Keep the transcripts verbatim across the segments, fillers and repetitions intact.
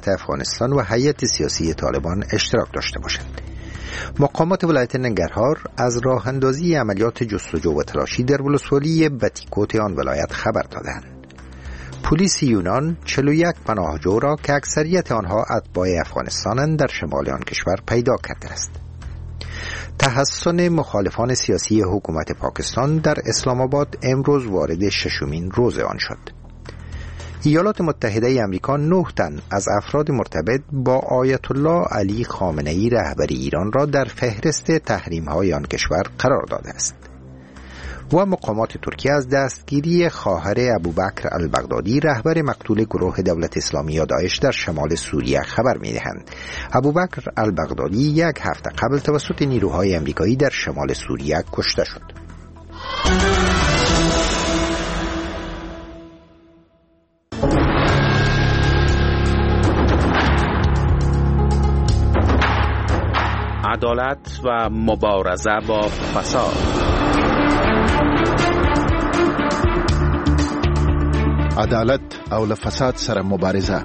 حکومت افغانستان و هیئت سیاسی طالبان اشتراک داشته باشند. مقامات ولایت ننگرهار از راه اندازی عملیات جستجو و تلاشی در ولسوالی بتیکوت آن ولایت خبر دادند. پلیس یونان چهل و یک پناهجو را که اکثریت آنها اتباع افغانستانند در شمال آن کشور پیدا کرده است. تحسن مخالفان سیاسی حکومت پاکستان در اسلام آباد امروز وارد ششمین روز آن شد. ایالات متحده آمریکا نه تن از افراد مرتبط با آیت الله علی خامنه‌ای رهبر ایران را در فهرست تحریم‌های آن کشور قرار داده است. و مقامات ترکیه از دستگیری خواهر ابوبکر البغدادی رهبر مقتول گروه دولت اسلامی یا داعش در شمال سوریه خبر می‌دهند. ابوبکر البغدادی یک هفته قبل توسط نیروهای آمریکایی در شمال سوریه کشته شد. عدالت و مبارزه با فساد. عدالت او له فساد سره مبارزه.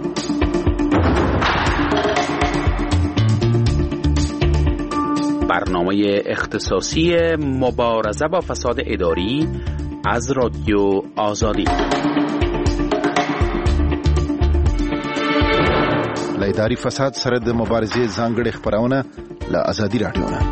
برنامه اختصاصی مبارزه با فساد اداری از رادیو آزادی. له اداري فساد سره د مبارزې ځانګړې خبرونه له آزادي رادیو نه.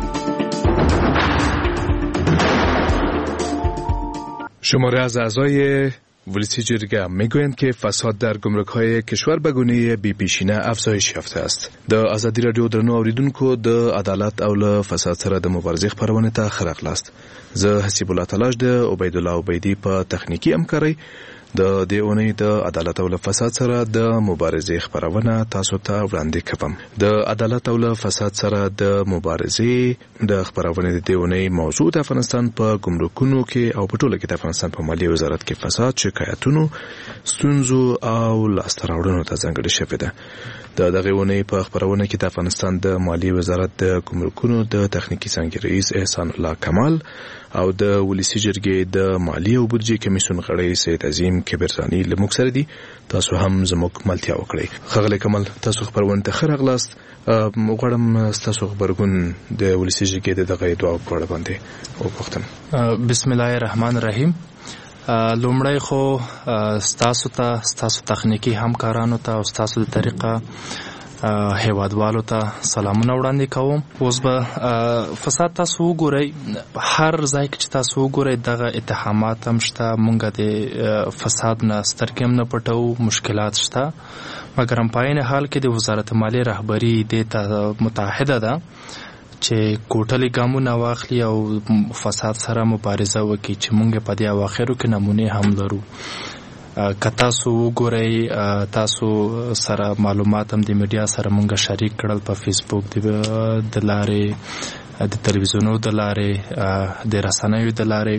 شماره از اعضای ولسی جرگه میگویند که فساد در گمرک‌های کشور به گونه بی پیشینه افزایش یافته است. د آزادی رادیو درنو اوریدونکو د عدالت او له فساد سره د مبارزې خبرونه ته خلق لاست. زه حسیب الله تلاش د عبید الله عبیدی په تخنیکی همکاري د دې اونۍ د عدالت او فساد سره د مبارزې خبرونه تاسو ته وړاندې کوم. د عدالت او فساد سره د مبارزې د خبرونه د دې اونۍ موضوع د افغانستان په ګمرکونو کې او په ټوله کې د افغانستان په مالیې وزارت کې فساد، شکایتونو، ستونزو او لاسته راوړنو ته ځانګړې شوې ده. د دغه اونۍ په خبرونه کې د افغانستان د مالیې وزارت د ګمرکونو د تخنیکی څانګې رئیس احسان الله کمال او د ولسی جرګې د مالیې او بودجې کمیسیون غړی سید عظیم کبرزانی له موږ سره دي. تاسو هم زموږ ملتیا وکړئ. ښاغلی کمال، تاسو خبرونه ته ښه راغلاست. غواړم ستاسو خبرګون د ولسی جرګې د دغه دعا په اړه باندې وپوښتم. بسم الله الرحمن الرحیم. لومړی خو ستاسو ته، ستاسو تخنیکی همکارانو ته او ستاسو د طریقه هیوادوالو ته سلامونه وړاندې کوم. اوس به فساد تاسو وګورئ، هر ځای کې چې تاسو وګورئ دغه اتهامات هم شته. مونږ د فساد نه سترګې هم نه پټوو، مشکلات شته، مګر هم په عین حال کې د وزارت مالیې رهبري دې ته متحده ده چې کوټلې ګامونه واخلي او فساد سره مبارزه وکړي، چې مونږ په دې اواخرو کې نمونې هم لرو. که تاسو وګورئ، تاسو سره معلومات هم د میډیا سره مونږ شریک کړل په فیسبوک د لارې، د تلویزیونو د لارې، د رسنیو د لارې.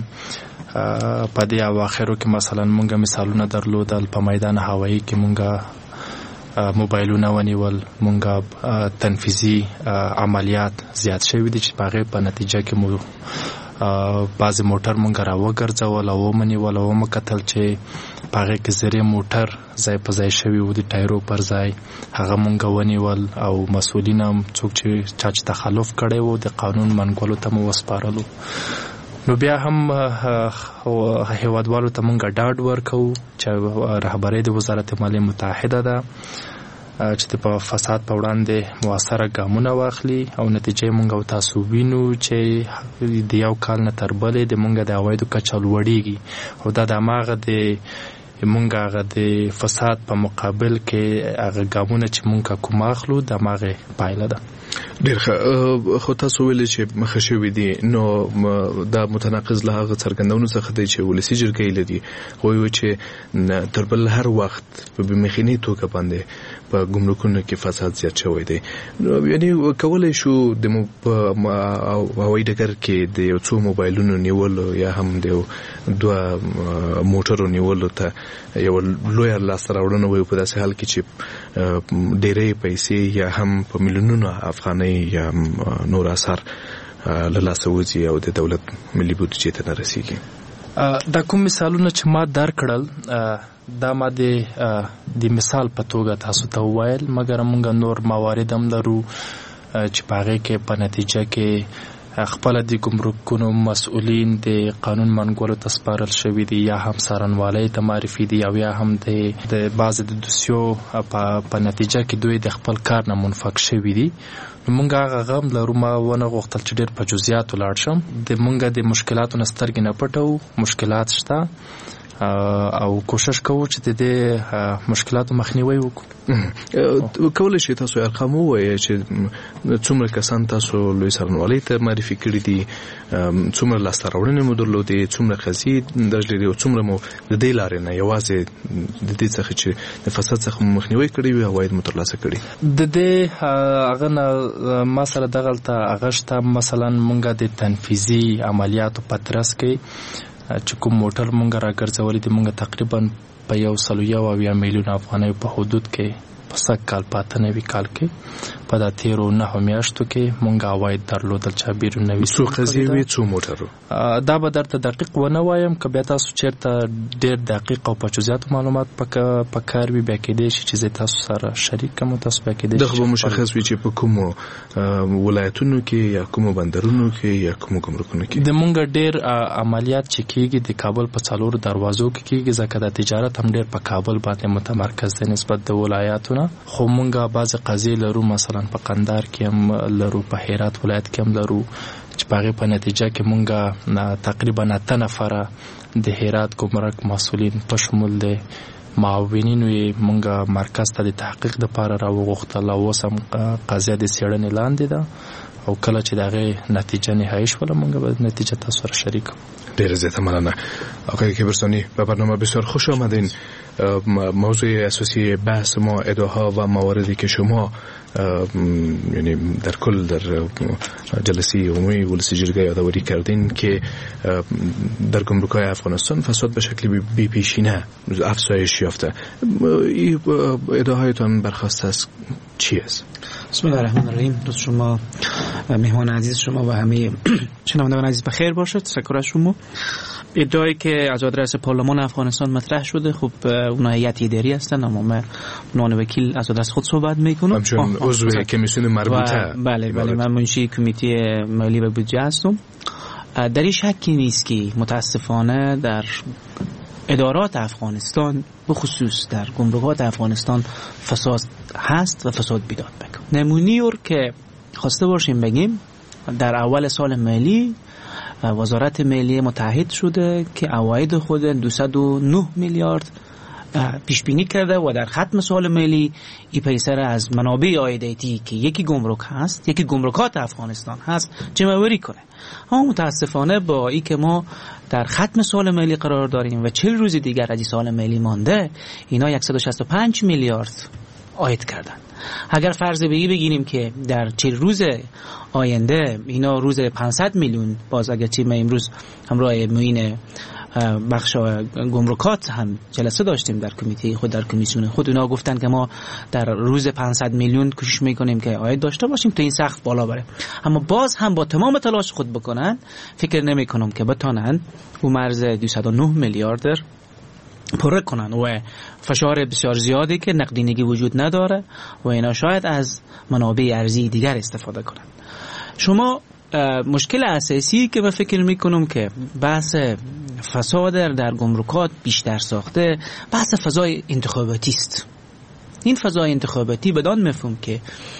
په دې اواخرو کې مثلا مونږ مثالونه درلودل په میدان هوایی کې مونږ موبایلونه ونیول، مونږ تنفیذي عملیات زیات شوي دي چې په هغې په نتیجه کې مو بعضې موټر مونږ را وګرځول او ومنیول او ومکتل چې په هغې کې زرې موټر ځای په ځای شوي وو د ټایرو پر ځای. هغه مونږ ونیول او مسؤلین هم څوک چې چا چې تخلف کړی وو د قانون منګولو ته مو وسپارلو. نو بیا هم هیوادوالو ته مونږ ډاډ ورکوو چې رهبرۍ د وزارت مالیې متحده ده چې په فساد په وړاندې مؤثره ګامونه واخلي او نتیجه مونږ او تاسو وینو چې د یو کال نه تر بلې د مونږ د عوایدو کچه لوړېږي او دا د هماغه د مونږ هغه د فساد په مقابل کې هغه ګامونه چې مونږ کوم اخلو د هماغې پایله ده. ډېر ښه. خو تاسو ویلې چې مخه شوي دي، نو دا متناقض له هغه څرګندونو څخه دی چې ولسي جرګې لري وایي چې تر بل هر وخت په بېمخینې توګه باندې په ګمرکونو کې فساد زیات شوی دی. یعنې کولی شو د هوایي ډګر کې د یو څو موبایلونو نیولو یا هم د یو دوه موټرو نیولو ته یو لویه لاسته راوړنه وایو په داسې حال کې چې ډېرې پیسې یا هم په میلیونونو افغانۍ یا نور اثار له لاسه وځي او د دولت ملي بودجې ته نه رسیږي. دا کوم مثالونه چې ما درکړل دا ما د د مثال په توګه تاسو ته وویل، مګر موږ نور موارد هم لرو چې په هغې کې په نتیجه کې خپله د ګمرکونو مسؤلین د قانون منګولو ته سپارل شوي دي، یا هم څارنوالۍ ته معرفي دي، او یا هم د د بعضې د دوسیو په نتیجه کې دوی د خپل کار نه منفک شوي دي. نو موږ هغه غم لرو. ما ونه غوښتل چې ډېر په جزئیاتو لاړ شم. د موږ د مشکلاتو نه سترګې نه پټوو، مشکلات شته او کوشش کوو چې د دې مشکلاتو مخنیوي وکړو. کولی شئ تاسو ارقام ووایئ چې څومره کسان تاسو لوی څارنوالۍ ته معرفي کړي دي، څومره لاسته راوړنې مو درلودې، څومره قضیې درج لري، او څومره مو د دې لارې نه یوازې د دې څخه چې د فساد څخه مو مخنیوي کړی وي عواید مو ترلاسه کړي؟ د دې هغه نه ما سره دغلته هغه شته. مثلا موږ د تنفیذي عملیاتو په ترڅ کې چې کوم موټر مونږ راګرځولي دي، مونږ تقریبا په یو سلو یو اویا میلیون افغانیو په حدود کې په سږ کال په اته نوي کال کې په دا تیرو نهو میاشتو کې مونږ عواید درلودل چې بیرون نوي څو قضیې وي، څو موټرو. دا به درته دقیق ونه وایم، که بیا تاسو چېرته ډېر دقیق او په جزئیاتو معلومات په کار وي بیا کېدی شي چې زه تاسو سره شریک کړم، تاسو بیا کېدی شي دغه به مشخص وي چې په کومو ولایتونو کې یا کومو بندرونو کې یا کومو ګمرکونو کې. د مونږ ډېر عملیات چې کېږي د کابل په څلورو دروازو کې کېږي، ځکه د تجارت هم ډېر په کابل باندې متمرکز دی نسبت د ولایاتو نه. خو مونږ بعضې قضیې لرو، مثلا په قندهار کې هم لرو، په هرات ولایت کې هم لرو، چې په هغې په نتیجه کې مونږ تقریبا اته نفره د هرات ګمرک مسؤلین په شمول د معاونینو یې مونږ مرکز ته د تحقیق دپاره راوغوښتل، او اوس هم قضیه د څېړنې لاندې ده، او کله چې د هغې نتیجه نهایي شوله مونږ به نتیجه تاسو سره شریک کړو. ډیره زیاده مننه آقای کبرسانی. به برنامه بسیار خوش آمدین. موضوع اساسی بحث ما ادعاها و مواردی که شما یعنی در کل در جلسه عمومی ولسی جرگه یادآوری کردین که در گمرک‌های افغانستان فساد به شکل بی پیشینه افزایش یافته. این ادعاهایتان برخواسته از چی است؟ بسم الله الرحمن الرحیم. روز شما مهمان عزیز شما و همه شنوندگان عزیز بخیر باشد. تشکر از شما. ادعایی که از آدرس پارلمان افغانستان مطرح شده، خب اونها هیئت اداری هستن، اما من عنوان وکیل از آدرس خود صحبت میکنم. همچنین عضو کمیسیون مربوطه. بله بله من منشی کمیته مالی و بودجه هستم. در این شکی نیست که متاسفانه در ادارات افغانستان به خصوص در گمرکات افغانستان فساد هست و فساد بیداد بکن. نمونی رو که خواسته باشیم بگیم، در اول سال مالی وزارت مالیه متحد شده که عواید خود دویست و نه میلیارد پیش بینی کرده و در ختم سال مالی این پیسر از منابع عایداتی که یکی گمرک هست، یکی گمرکات افغانستان هست، جمع‌آوری کنه. اما متاسفانه با این که ما در ختم سال مالی قرار داریم و چهل روز دیگر از این سال مالی مانده، اینا صد و شصت و پنج میلیارد عاید کردن. اگر فرض بگی بگیریم که در چهل روز آینده اینا روز پانصد میلیون، باز اگر چی ما امروز همراه معین بخش گمرکات هم جلسه داشتیم در کمیته خود، در کمیسیون خود، اونا گفتن که ما در روز پانصد میلیون کوشش میکنیم که عاید داشته باشیم تا این سقف بالا بره. اما باز هم با تمام تلاش خود بکنن، فکر نمیکنم که بتونن اون مرز دویست و نه میلیارد پر کنن و فشار بسیار زیادی که نقدینگی وجود نداره و اینا شاید از منابع ارزی دیگر استفاده کنن. شما مشکل اساسی که من فکر میکنم که بحث فساد در گمرکات بیشتر ساخته، بحث فضای انتخاباتی است. این فضای انتخاباتی بدان مفهوم که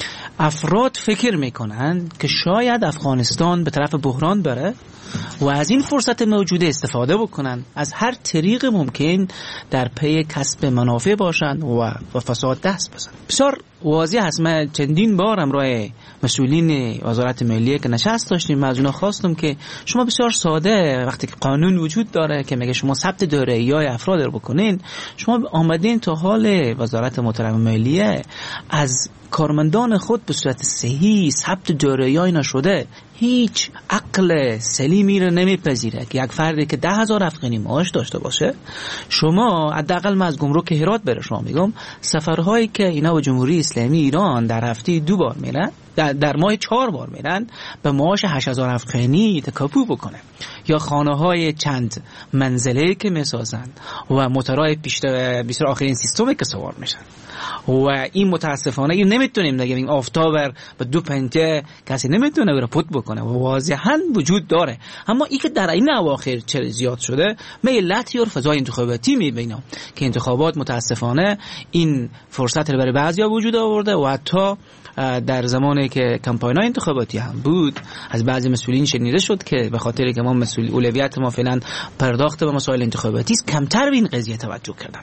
افراد فکر میکنن که شاید افغانستان به طرف بحران بره و از این فرصت موجوده استفاده بکنن، از هر طریق ممکن در پی کسب منافع باشن و و فساد دست بزنن. بسیار واضح هست. من چندین بار همراه مسئولین وزارت مالیه که نشست داشتیم، من از اونا خواستم که شما بسیار ساده، وقتی که قانون وجود داره که میگه شما ثبت دارایی‌های افراد رو بکنین، شما آمدین تا حال وزارت محترم مالیه از کارمندان خود به صورت صحیح ثبت دارایی نشده، هیچ عقل سلیمی رو نمیپذیره که یک فردی که ده هزار افغانی معاش داشته باشه، شما حداقل من از گمرک هرات بره شما میگم سفرهایی که اینا و جمهوری اسلامی ایران در هفته دو بار میرن، در, در ماه چهار بار میرن به معاش هشت هزار افغانی تکاپو بکنه، یا خانه های چند منزله که میسازن و موتورهای بیشتر بیشتر آخرین سیستمی که سوار میشن. و این متاسفانه این نمیتونیم نگیم این آفتابر به دو پنجه کسی نمیتونه رو پوت بکنه و واضحا وجود داره. اما این که در این اواخر چه زیاد شده، ملت یا فضای انتخاباتی میبینم که انتخابات متاسفانه این فرصت رو برای بعضیا وجود آورده و حتی در زمانی که کمپاین‌های انتخاباتی هم بود از بعضی مسئولین شنیده شد که به خاطر که ما مسئول اولویت ما فعلا پرداخت به مسائل انتخاباتی است، کمتر به این قضیه توجه کردن.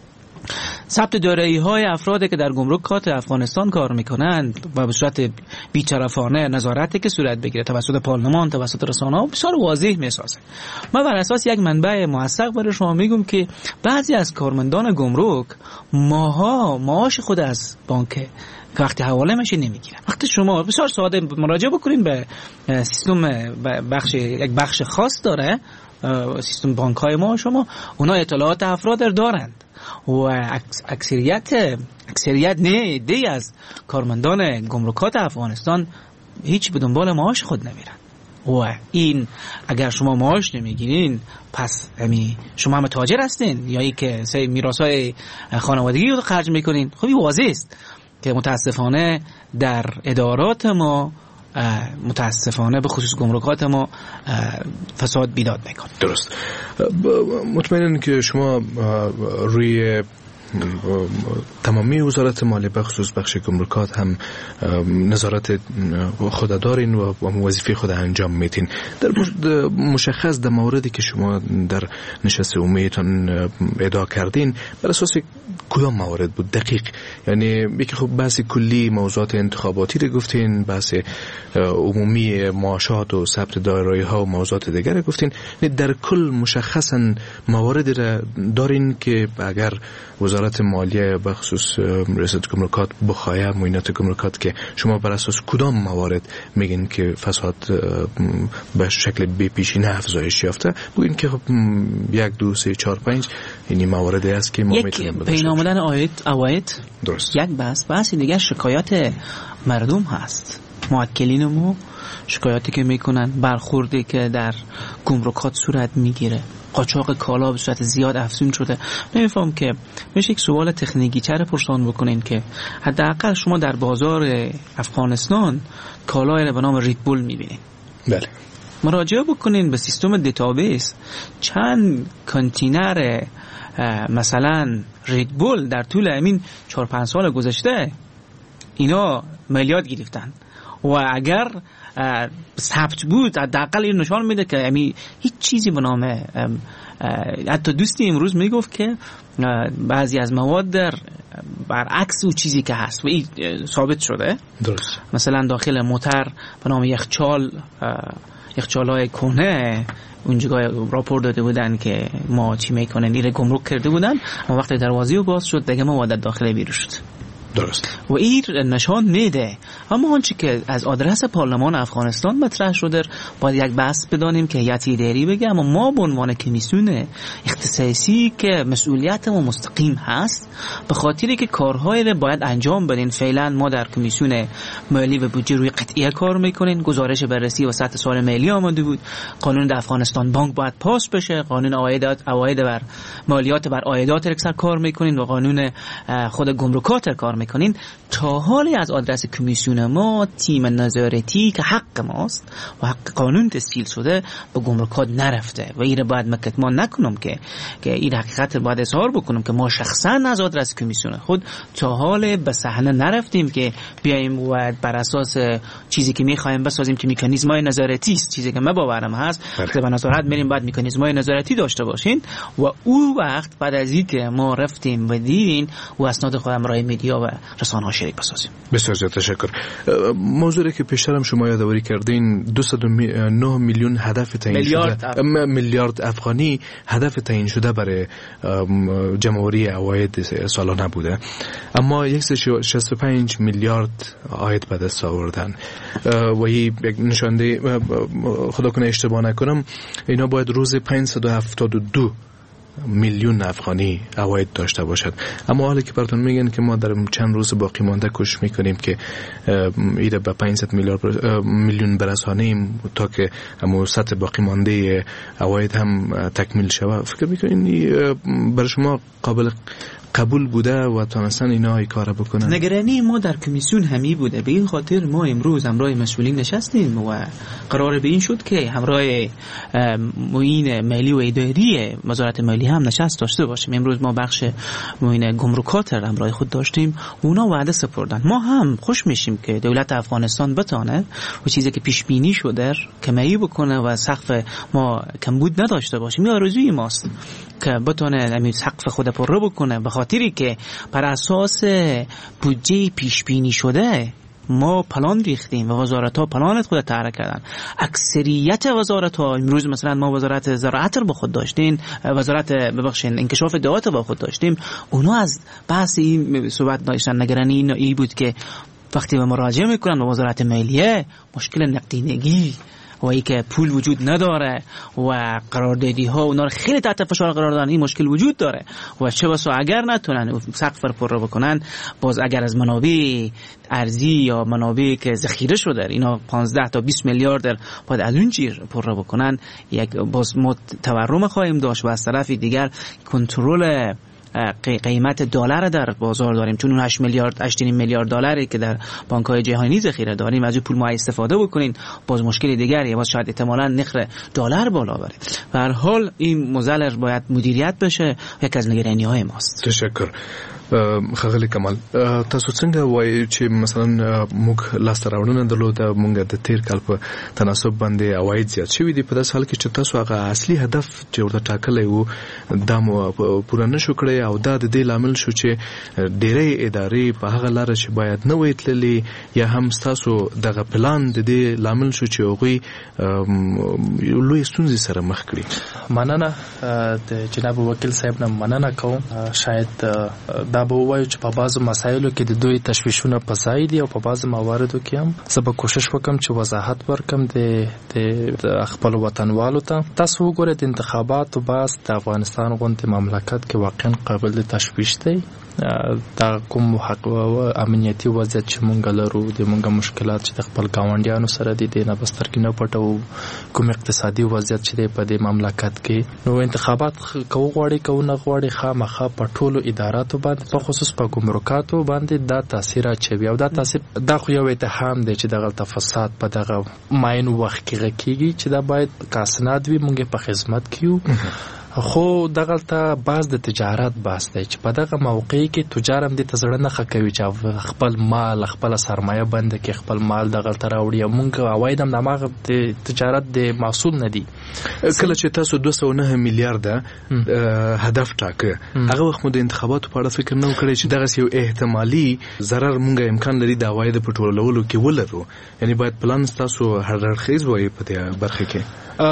ثبت دارایی‌های افرادی که در گمرکات افغانستان کار میکنند و به صورت بی‌طرفانه نظارتی که صورت بگیره توسط پارلمان، توسط رسانه‌ها بسیار واضح میسازه. من بر اساس یک منبع موثق برای شما میگم که بعضی از کارمندان گمرک ماها معاش خود از بانک وقتی حواله میشه نمیگیرن. وقتی شما بسیار ساده مراجعه بکنین به سیستم بخش یک بخش خاص داره سیستم بانک‌های ما، شما اونا اطلاعات افراد دارند و اکثریت اکثریت نه دی از کارمندان گمرکات افغانستان هیچ به دنبال معاش خود نمیرن. و این اگر شما معاش نمیگیرین پس امی شما هم تاجر هستین یا ای که سه میراثای خانوادگی رو خرج میکنین. خب این واضح است که متاسفانه در ادارات ما متاسفانه به خصوص گمرکات ما فساد بیداد میکنه. درست. مطمئنم که شما روی تمامی وزارت مالیه به خصوص بخش گمرکات هم نظارت خود دارین و وظیفه خود انجام میدین. در مشخص در موردی که شما در نشست عمومیتان ادعا کردین بر اساس کدام موارد بود دقیق؟ یعنی یکی خب بحث کلی موضوعات انتخاباتی رو گفتین، بحث عمومی معاشات و ثبت دارایی‌ها و موضوعات دیگر گفتین. در کل مشخصا مواردی را دارین که اگر وزارت مالیه به خصوص رئیس گمرکات بخواهی معاینات گمرکات که شما بر اساس کدام موارد میگین که فساد به شکل بی پیشینه افزایش یافته، بگین که خب یک دو سه چهار پنج این مواردی است که ما میتونیم یک پین آمدن آید اواید درست. یک بحث بحث دیگه شکایت مردم هست. موکلین ما شکایاتی که میکنن برخوردی که در گمرکات صورت میگیره، قاچاق کالا به صورت زیاد افزون شده. نمیفهم که میشه یک سوال تکنیکی چرا پرسان بکنین که حداقل شما در بازار افغانستان کالای به نام ریدبول میبینین. بله. مراجعه بکنین به سیستم دیتابیس چند کانتینر مثلا ریدبول در طول همین چهار پنج سال گذشته اینا میلیارد گرفتن و اگر ثبت بود حداقل این نشان میده که یعنی هیچ چیزی به نام حتی دوستی امروز میگفت که بعضی از مواد در برعکس او چیزی که هست و این ثابت شده. درست. مثلا داخل موتر به نام یخچال یخچالای کهنه اونجا راپور داده بودن که ما چی میکنن ایره گمرک کرده بودن اما وقتی دروازه رو باز شد دیگه مواد داخل بیرون شد. درست. و این نشان میده. اما آنچه که از آدرس پارلمان افغانستان مطرح شده باید یک بحث بدانیم که هیئت اداری بگه، اما ما به عنوان کمیسیون اختصاصی که مسئولیت ما مستقیم هست به خاطری که کارهایی رو باید انجام بدین. فعلا ما در کمیسیون مالی و بودجه روی قطعیه کار میکنین. گزارش بررسی وسط سال مالی آمده بود. قانون در افغانستان بانک باید پاس بشه. قانون عوایدات عواید بر مالیات بر عایدات اکثر کار میکنین و قانون خود گمرکات کار میکنین. تا حالی از آدرس کمیسیون ما تیم نظارتی که حق ماست و حق قانون تسهیل شده به گمرکات نرفته و این رو باید مکتمان نکنم که که این حقیقت رو باید اظهار بکنم که ما شخصا از آدرس کمیسیون خود تا حال به صحنه نرفتیم که بیایم و بر اساس چیزی که میخوایم بسازیم که مکانیزمای نظارتی است. چیزی که ما باورم هست وقتی به نظارت میریم باید مکانیزمای نظارتی داشته باشین و اون وقت بعد از اینکه ما رفتیم و دیدین و اسناد خودم رای میدیا و رسانه‌ها شریک بسازیم. بسیار زیاد تشکر. موضوعی که پیشترم شما یادآوری کردین دویست و نه میلیون هدف تعیین شده میلیارد افغانی هدف تعیین شده برای جمع‌آوری عواید سالانه بوده، اما صد و شصت و پنج میلیارد عاید به دست آوردن و این یک نشانده خدا کنه اشتباه نکنم اینا باید روز پانصد و هفتاد و دو میلیون افغانی عواید داشته باشد. اما حالی که براتون میگن که ما در چند روز باقی مانده کوشش میکنیم که ایده به پانصد میلیارد میلیون برسانیم تا که همون سطح باقی مانده عواید هم تکمیل شود. فکر میکنین برای شما قابل قبول بوده و تونستن اینا ای کار بکنن؟ نگرانی ما در کمیسیون همی بوده. به این خاطر ما امروز همراه مسئولین نشستیم و قرار به این شد که همراه معین مالی و اداری وزارت مالی هم نشست داشته باشیم. امروز ما بخش معین گمرکات را همراه خود داشتیم، اونا وعده سپردن. ما هم خوش میشیم که دولت افغانستان بتونه و چیزی که پیش بینی شده کمی بکنه و سقف ما کمبود نداشته باشه. این آرزوی ماست که بتونه همین سقف خود پر بکنه، به خاطری که بر اساس بودجه پیش بینی شده ما پلان ریختیم و وزارت ها پلان خود تعریف کردن. اکثریت وزارت ها امروز مثلا ما وزارت زراعت رو با خود داشتیم، وزارت ببخشید انکشاف دعات با خود داشتیم، اونا از بحث این صحبت داشتن. نگرانی این بود که وقتی به مراجعه میکنن به وزارت مالیه مشکل نقدینگی و ای که پول وجود نداره و قراردادی ها اونا رو خیلی تحت فشار قرار دادن، این مشکل وجود داره و چه بسا اگر نتونن سقف رو پر بکنن، باز اگر از منابع ارزی یا منابع که ذخیره شده اینا پانزده تا بیست میلیارد باید از اون چیز پر بکنن، یک باز ما تورم خواهیم داشت و از طرف دیگر کنترل قیمت دلار در بازار داریم، چون اون هشت میلیارد هشت میلیارد دلاری که در بانک‌های جهانی ذخیره داریم از اون پول ما استفاده بکنین، باز مشکل دیگری، باز شاید احتمالاً نرخ دلار بالا بره. به هر حال این موزل باید مدیریت بشه، یک از نگرانی‌های ماست. تشکر. خغلی کمال، تاسو څنګه وایي چې مثلا موږ لاسته راوړنه درلوده، موږ د تیر کال په تناسب باندې عواید زیات شوي دي، په داسې حال کې چې تاسو هغه اصلي هدف چې ورته ټاکلی و دا مو پوره نه شو کړی او دا د دې لامل شو چې ډېرې ادارې په هغه لاره چې باید نه وای تللې، یا هم ستاسو دغه پلان د دې لامل شو چې هغوی لوی ستونزې سره مخ کړي؟ مننه د جناب وکیل صاحب نه مننه کوم. شاید دا به وایو چې په بعضو مسایلو کې د دوی تشویشونه په ځای دي او په بعضو مواردو کې هم زه به کوشش وکم چې وضاحت ورکم د د خپل وطنوالو ته. تاسو وګورئ د انتخاباتو بحث د افغانستان غوندې مملکت کې واقعا قابل د تشویش دی. دا کوم حق او امنیتي وضعیت چې مونږ لرو، د مونږ مشکلات چې د خپل ګاونډیانو سره دي د نه بستر کې نه پټو، کوم اقتصادي وضعیت چې دی په دې مملکت کې، نو انتخابات کوو غواړي کوو نه غواړي خامخا په ټولو اداراتو باندې په خصوص په ګمرکاتو باندې دا تاثیر اچوي او دا تاثیر دا خو یو اتهام دی چې دغه فساد په دغه ماین وخت کې غکیږي چې دا باید کاسناد وي، مونږ په خدمت کیو. خو دغه ته باز د تجارت باس دی چې په دغه موقع کې تجار هم د تزړه نه خکوي چې خپل مال خپل سرمایه بند کې خپل مال دغه ته راوړي او مونږ عواید هم دغه د تجارت د محصول نه دي. کله چې تاسو دوه سوه نه میلیارډ هدف ټاکه، هغه وخت مو د انتخاباتو په اړه فکر نه وکړی چې دغه یو احتمالي ضرر مونږ امکان لري د عواید په ټولولو کې ولرو؟ یعنی باید پلان تاسو هر اړخیز وای په دې برخه کې.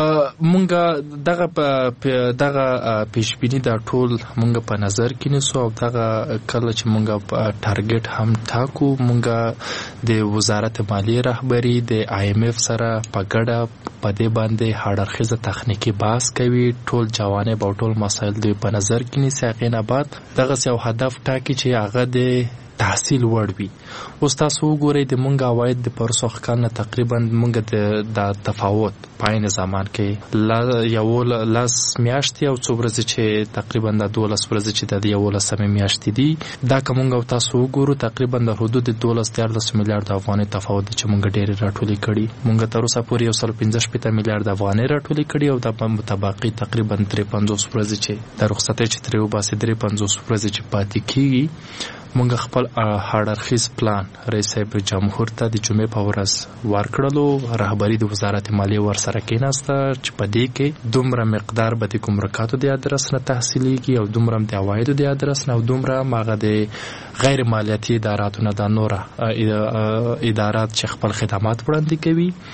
مونږ دغه په دغه پیشبینی دا ټول مونږ په نظر کې نیسو او دغه کله چې مونږ ټارګټ هم ټاکو، مونږ د وزارت مالیې رهبری د آی ایم اف سره په ګډه په دې باندې هاړرخیزه تخنیکی بحث کوي، ټول جوانب او ټول مسایل د په نظر کې نیسي. هغې نه بعد دغه یو هدف ټاکي چې هغه د تحصیل وړ وي. اوس تاسو وګورئ د مونږ عواید د پرسو کال نه تقریبا مونږ د تفاوت په عین زمان کې لا یو لس میاشتې او څو ورځې چې تقریبا د دولس ورځې چې د یولسمې میاشتې دي، دا که مونږ او تاسو وګورو تقریبا د حدود دولس دیارلس میلیارډ افغانۍ تفاوت دی چې مونږ ډېرې راټولې کړي. مونږ تر اوسه پورې یو سل پنځه شپېته میلیارډ افغانۍ راټولې کړي او د متبقي تقریبا درې پنځوس ورځې چې د رخصتۍ چې ترې وباسي درې پنځوس ورځې چې پاتې کېږي، مونږ خپل هاړرخیز پلان رئیس صاحب جمهور ته د جمعې په ورځ ورکړلو. رهبری د وزارت مالیې ورسره کېناسته چې په دې کې دومره مقدار به د ګمرکاتو د ادرس نه تحصیلېږي او دومره د عوایدو د ادرس نه او دومره هغه د غیر مالیاتي اداراتو نه د نوره ادارات چې خپل خدمات وړاندې کوي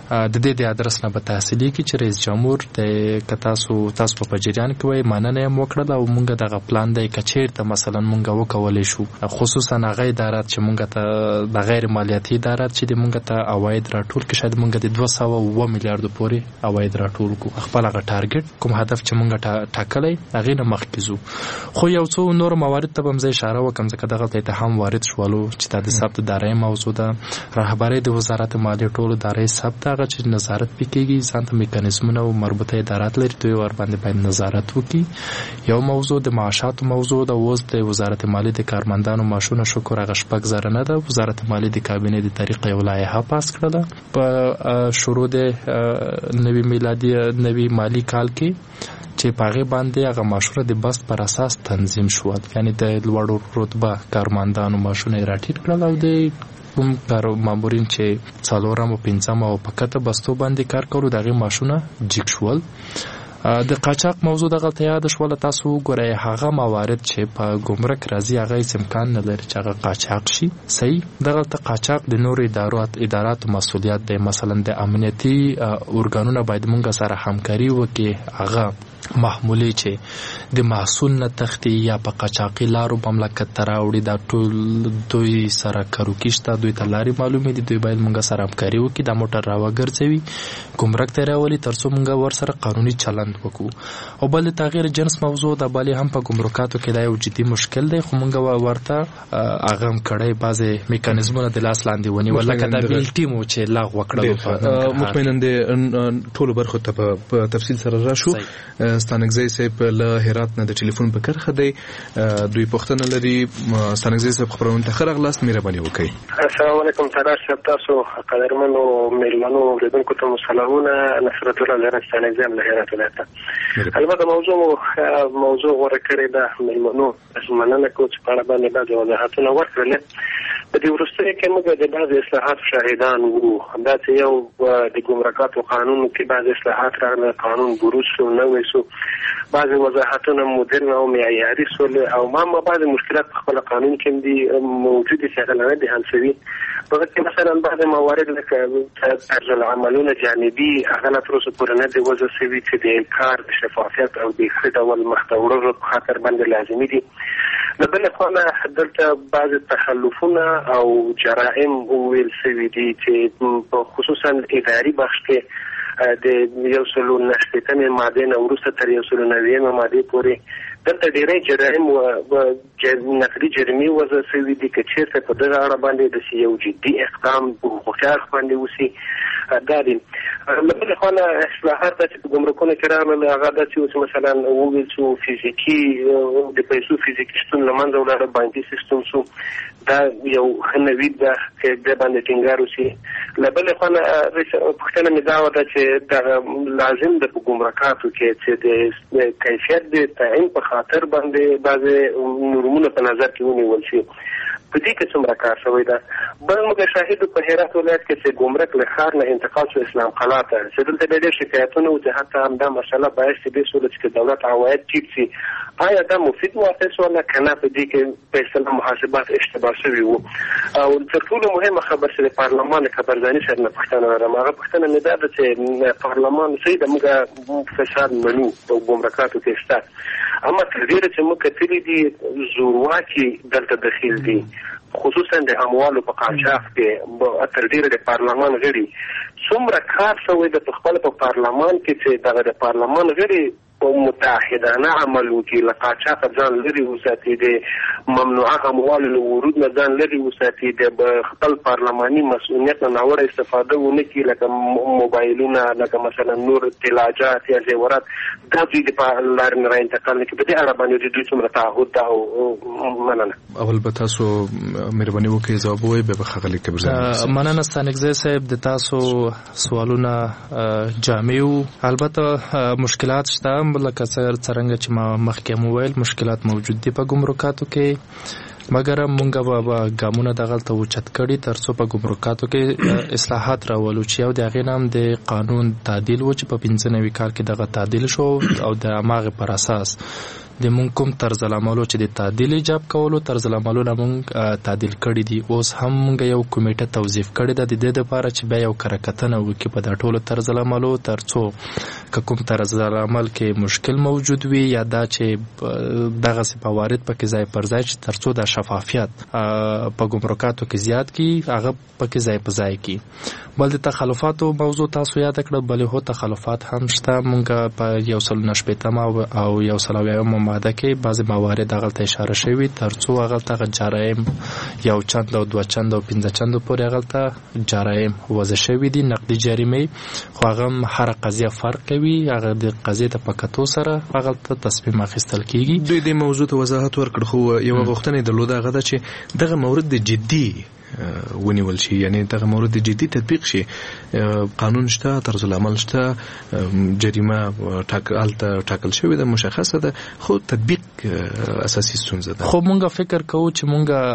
د دې د ادرس نه به تحصیلي کې چې رئیس جمهور د کتاسو تاسو په جریان کې وای مننه هم وکړه او مونږ دغه پلان دی کچیر ته مثلا مونږ وکولای شو خصوصا هغه ادارات چې مونږ ته د غیر مالیاتي ادارات چې مونږ ته عواید راټول کې شاید مونږ د دوه سوه اووه میلیارډ پورې عواید راټول کو خپل هغه ټارګټ کوم هدف چې مونږ ټاکلی هغه نه مخکې ځو خو یو څو نور موارد ته هم زه اشاره وکم ځکه دغه ته هم وارد شولو چې د ثبت دارایی موضوع ده رهبری د وزارت مالیې ټولو دارایی ثبت هغه چې نظارت پکېږي ځانته میکانیزمونه او مربوطه ادارات لري دوی ور باندې باید نظارت وکړي یو موضوع د معاشاتو موضوع ده اوس د وزارت مالیې د کارمندانو معاشونه شکر هغه شپږ زره نه ده وزارت مالیې د کابینې د طریقې یو لایحه پاس کړله په شروع د نوي میلادي نوي مالی کال کې چې پاغه باندې هغه ماشوره د بست پر اساس تنظیم شو یعنی د لوړو رتبه کارمندانو ماشونه راټیټ کړل او د کوم کار مامورین چې څلورم او پنځم او پکته بستو باندې کار کولو دغه ماشونه جګ شول د قاچاق موضوع دغه ته یاد شول تاسو ګورئ هغه موارد چې په ګمرک راځي هغه امکان نه لري چې هغه قاچاق شي صحیح دغه ته قاچاق د نور ادارات ادارات مسولیت دی مثلا د امنیتي ارګانونو باید مونږ سره همکاري وکړي هغه محمولی چې د محصول نه تختی یا په قاچاقي لارو مملکت ته راوړي دا ټول دوی سره کارو کېشته دوی ته لارې معلومې دي دوی باید مونږ سره همکاري وکړي دا موټر راوګرځوي ګمرک ته راولي تر څو مونږ ورسره قانوني چلند وکړو او بل تغییر جنس موضوع د بالي هم په ګمرکاتو کې دا یو جدي مشکل دی خو مونږ ورته هغه هم کړی بعضې میکانیزمونه د لاس لاندې ونیول لکه دا بیلټي مو چې لغوه کړل مطمئنا د ټولو برخو ته په تفصیل سره راشو ستانکزی صاحب له هرات نه د ټلیفون په کرخه دی دوی پوښتنه لري ستانکزی صاحب خبرونه ته ښه راغلاست مهرباني وکړئ السلام علیکم تراش صاحب تاسو قدرمنو میلمنو اوریدونکو ته سلامونه نصرت الله زهرا ستانکزی له هرات ولایت البته موضوع موضوع غوره کړې ده میلمنو مننه کوم چې په اړه باندې بعضې وضاحتونه ورکړل په دې وروستیو کې موږ د بعضې اصلاحاتو شاهدان وو همدا چې یو د ګمرکاتو قانون کې بعضې اصلاحات راغله قانون بروز شو نوی شو بعضې وضاحتونه مدرن او معیاري شول او ما ما بعضې مشکلات په خپل قانون کې دي موجودې چې هغه نه دي حل شوي په کې مثلا بعضې موارد لکه طرز العملونه جانبي هغه لا تر اوسه پورې نه دي وضع شوي چې د کار د شفافیت او د ښه ډول مخته وړلو په خاطر باندې لازمي دي له بلې خوا نه دلته بعضې تخلفونه او جرائم وویل شوي دي چې خصوصا اداري بخش کې د یو سلو نشپېتمې مادې نه وروسته تر یو سلو نوېمې مادې پورې دلته ډېری جرایم و نقلي جرمې وضع شوي دي که چېرته په دغه اړه باندې داسې یو جدي اقدام په حقوقي اړخ باندې وشي دا دي له بلې خوا نه اصلاحات چې په ګمرکونو کې راغلل هغه داسې و چې مثلا وویل شو فزیکي د پیسو فزیکي شتون له منځه ولاړه بانکي سیستم شو دا یو ښه نوید ده چې د باندې ټینګار وشي له بلې خوا نه پوښتنه مې دا وه چې دغه لازم ده په ګمرکاتو کې چې د کیفیت د تعین په خاطر باندې بعضې نورمونه په نظر کې ونیول شي په دې کې څومره کار شوی ده بل موږ شاهد په هرات ولایت کې چې ګمرک له ښار نه انتقال شو اسلام قلعه ته چې دلته ډېر شکایتونه و چې حتی همدا مسله باعث دې شوله چې دولت عواید ټیټ شي آیا دا مفید واقع شوله که نه په دې کې په اصطلاح محاسبات اشتباه شوي وو او تر ټولو مهمه خبر چې د پارلمان خبرځاني سره نه پوښتنه لرم هغه پوښتنه مې دا ده چې پارلمان صحیح ده موږ فساد منو په ګمرکاتو کې شته اما تر ډېره چې موږ کتلي دي زورواکي دلته دخیل دي خصوصا د اموالو په قاچاق کې تر ډېره د پارلمان غړي څومره کار شوی د خپل په پارلمان کې چې دغه د پارلمان غړي متحدانه عمل وکړي له قاچاق ځان لرې وساتي د ممنوعه اموالو له ورود نه ځان لرې وساتي د خپل پارلماني مسؤلیت نه ناوړه استفاده ونه کړي لکه موبایلونه لکه مثلا نور تلاجات یا زیورات دا دوی د لارې نه راانتقال نه کړي په دې اړه باندې د دوی څومره تعهد ده او مننه اول به تاسو مهرباني وکړئ ځواب ووایئ بیا به ښاغلي کبرزاني مننه ستانکزی صاحب د تاسو سوالونه جامع وو البته مشکلات شته لکه څرنګه چې ما مخکې مو ویل مشکلات موجود دي په ګمرکاتو کې مګر مونږ به ګامونه دغه ته وچت کړي ترڅو په ګمرکاتو کې اصلاحات راولو چې یو د هغې نام د قانون تعدیل و چې په پنځه نوي کال کې دغه تعدیل شو او د هماغې پر اساس د مونږ کوم طرز العملو چې د تعدیل ایجاب کولو طرز العملونه مونږ تعدیل کړي دي. اوس هم مونږ یو کمیټه توظیف کړې ده د دې دپاره چې بیا یو کره کتنه وکړي په دا ټولو طرز العملو ترڅو که کوم طرز العمل کې مشکل موجود وي یا دا چې دغسې فوارد پکې ځای پر ځای چې ترڅو دا شفافیت په ګمرکاتو کې زیات کړي هغه پکې ځای په ځای کړي. بل د تخلفاتو موضوع تاسو یاد کړه بلې هو تخلفات هم شته. مونږ په یو سل نه شپېتمه او یو سل اویایمه ماده کې بعضې موارد هغلته اشاره شوي ترڅو هغلته جرایم یو چند او دوه چند او پنځه چندو پورې هغلته جرایم وضع شوي دي نقدي جریمې خو هغه هم هره قضیه فرق کوي هغه د قضیې ته په کتو سره هغلته تصمیم اخیستل کیږي. دوی د موضوع ته وضاحت ورکړ خو یوه غوښتنه یې درلوده هغه ده چې دغه مورد د جدي ونیول شي یعنی دغه مورد جدي تطبیق شي. قانون شته طرز العمل شته جریمه ټاکل ټاکل شوی ده مشخصه ده خو تطبیق اساسي ستونزه ده. خو مونږ فکر کوو چې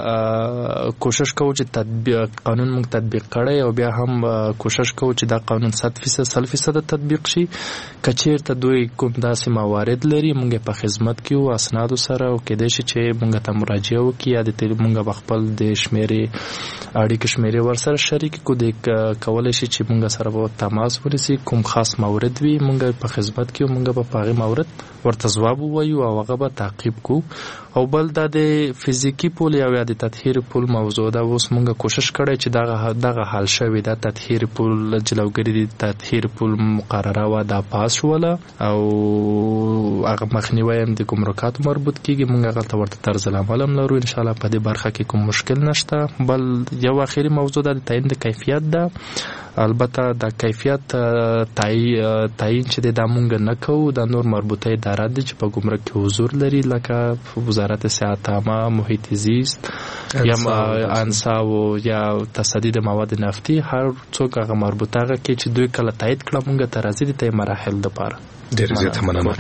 مونږ کوشش کوو چې تطبیق قانون مونږ تطبیق کړی او بیا هم کوشش کوو چې دا قانون صد فیصد سل فیصد تطبیق شي. که چیرته دوی کوم داسې موارد لري مونږ په خدمت کې او اسنادو سره او کېدای شي چې مونږ ته مراجعه وکړي یا د مونږ په خپل د شمیرې اړیکې شمیرې ورسره شریک کو د کولای شي چې مونږ سره به تماس ونیسي کوم خاص مورد وي مونږ په خدمت کې مونږ به په هغې مورد ورته ځواب ووایو او هغه به تعقیب کو. او بل دا د فزیکي پول یا د تطهیر پول موضوع ده. اوس مونږ کوشش کړی چې دغه دغه حل شوی دا تطهیر پول جلوګري د تطهیر پول مقرره وه دا پاس شوله او هغه مخنیوی هم د ګمرکاتو مربوط کیږي. مونږ هغلته ورته طرز العمل هم لرو انشاءالله په دې برخه کې کوم مشکل نشته. بل یو اخیری موضوع ده د تعیین د کیفیت ده. البته د کیفیت تعیین چې دا مونږ نه کوو د نور مربوطه ادارات دي چې په ګمرک کې حضور لري لکه وزارت صحت عامه محیط زیست یا انسا او یا تصدی د مواد نفتي هر څوک هغه مربوطه هغه کې چې دوی کله تایید کړه مونږ ته راځي د ته مراحل دپاره. ډېر زیات مننه.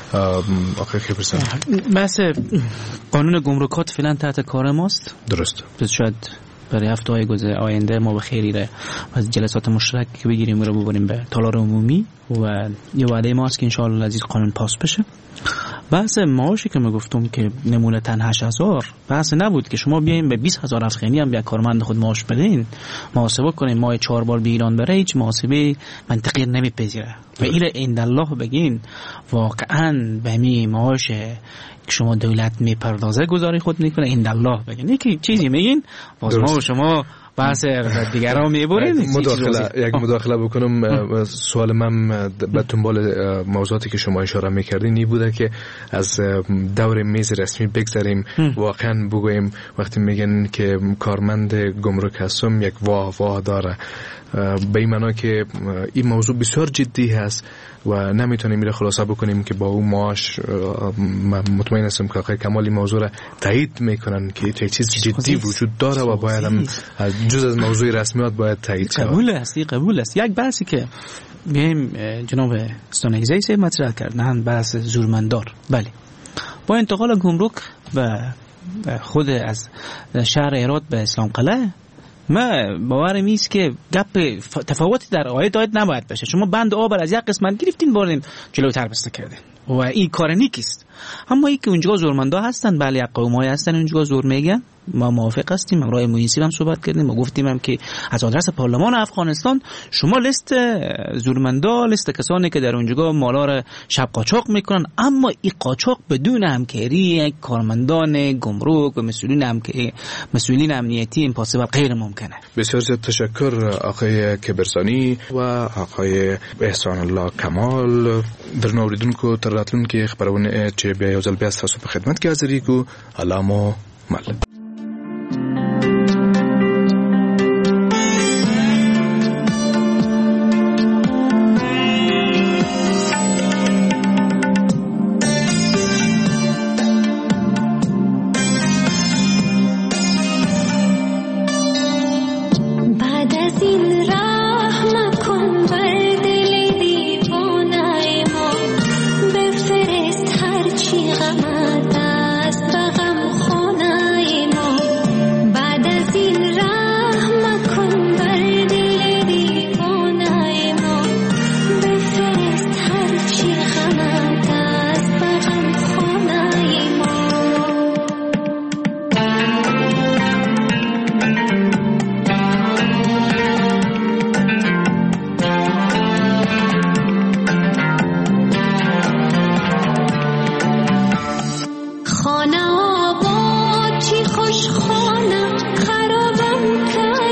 آقای خبرسان بحث قانون گمرکات فعلا تحت کار ماست. درست. پس شاید برای هفته های آینده ما به خیری را از جلسات مشترک بگیریم و رو ببریم به تالار عمومی و یه وعده ماست که انشاءالله از این قانون پاس بشه. بحث معاشی که من گفتم که نمونه تن هشت هزار بحث نبود که شما بیایم به بیست هزار افغانی هم بیا کارمند خود معاش بدین محاسبه کنین ماه چهار بار به ایران بره هیچ محاسبه منطقی نمیپذیره و این عند الله بگین واقعا به می معاش که شما دولت میپردازه گزاری خود میکنه عند الله بگین یکی چیزی میگین باز ما و شما بحث دیگران میبرین. مداخله یک مداخله بکنم سوال من به دنبال موضوعاتی که شما اشاره میکردین این بوده که از دور میز رسمی بگذاریم واقعا بگویم وقتی میگن که کارمند گمرک هستم یک واه واه داره به این معنا که این موضوع بسیار جدی هست و نمیتونیم میره خلاصه بکنیم که با اون معاش مطمئن هستم که آقای کمال این موضوع را تایید میکنن که یک چیز جدی وجود داره و باید هم جز از موضوع رسمیات باید تایید شود. قبول است قبول است. یک بحثی که بیایم جناب استانگزی سه مطرح کردن بحث زورمندار. بله با انتقال گمرک و خود از شهر هرات به اسلام قلعه ما باورم نیست که گپ تفاوتی در عاید عاید نباید بشه. شما بند آب از یک قسمت گرفتین بردین جلوتر بسته کردین و این کار نیکیست. اما این که اونجا زورمندا هستن بله یک قومای هستن اونجا زور میگن ما موافق هستیم. امروز مونیسی هم صحبت کردیم و گفتیم هم که از آدرس پارلمان افغانستان شما لیست زورمندا لیست کسانی که در اونجا مالا را شب قاچاق میکنن اما این قاچاق بدون همکاری یک کارمندان گمرک و مسئولین هم که مسئولین امنیتی امپاسیبل غیر ممکنه. بسیار زیاد تشکر آقای کبرسانی و آقای احسان الله کمال. در اوریدونکو تر راتلونکي خبرونه چې بیا یو ځل بیا تاسو په خدمت کې حاضرې کو علامو مل. بفرست هرچی غمت است به غم خانه ما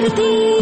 دردی